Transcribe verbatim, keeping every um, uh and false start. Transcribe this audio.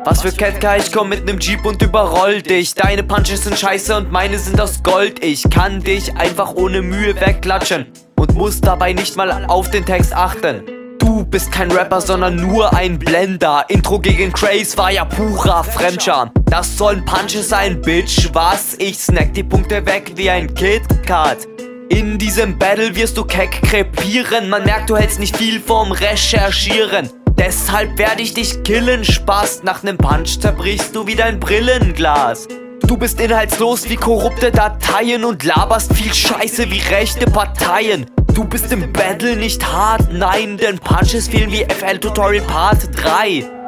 Was für Ketka, ich komm mit nem Jeep und überroll dich. Deine Punches sind scheiße und meine sind aus Gold. Ich kann dich einfach ohne Mühe wegklatschen und muss dabei nicht mal auf den Text achten. Du bist kein Rapper, sondern nur ein Blender. Intro gegen Craze war ja purer Fremdscham. Das sollen Punches sein, Bitch, was? Ich snack die Punkte weg wie ein KitKat. In diesem Battle wirst du keck krepieren. Man merkt, du hältst nicht viel vom Recherchieren. Deshalb werde ich dich killen, Spaß. Nach nem Punch zerbrichst du wie dein Brillenglas. Du bist inhaltslos wie korrupte Dateien und laberst viel Scheiße wie rechte Parteien. Du bist im Battle nicht hart, nein, denn Punches fehlen wie F L Tutorial Part drei.